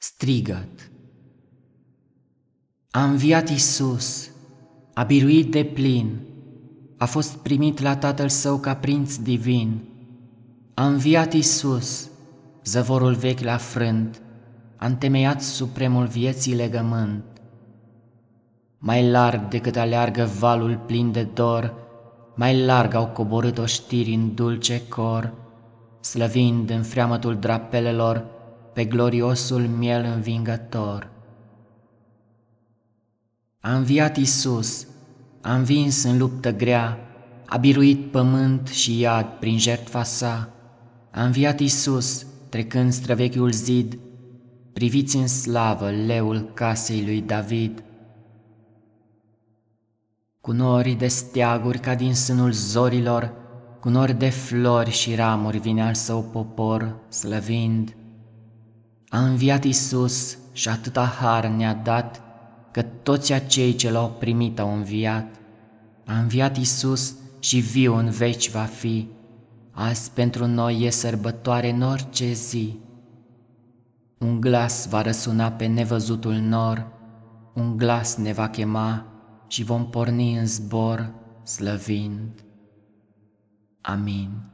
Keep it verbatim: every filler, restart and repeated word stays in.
Strigăt. A înviat Iisus, a biruit de plin, a fost primit la Tatăl Său ca prinț divin. A înviat Iisus, zăvorul vechi l-a frânt, a întemeiat supremul vieții legământ. Mai larg decât aleargă valul plin de dor, mai larg au coborât oștiri în dulce cor, slăvind în freamătul drapelelor pe gloriosul miel învingător. A înviat Iisus, a învins în luptă grea, a biruit pământ și iad prin jertfa sa. A înviat Iisus, trecând străvechiul zid, priviți în slavă leul casei lui David. Cu nori de steaguri ca din sânul zorilor, cu nori de flori și ramuri vine al său popor, slăvind. A înviat Iisus și atâta har ne-a dat, că toți acei ce l-au primit au înviat. A înviat Iisus și viu în veci va fi, azi pentru noi e sărbătoare în orice zi. Un glas va răsuna pe nevăzutul nor, un glas ne va chema și vom porni în zbor, slăvind. Amin.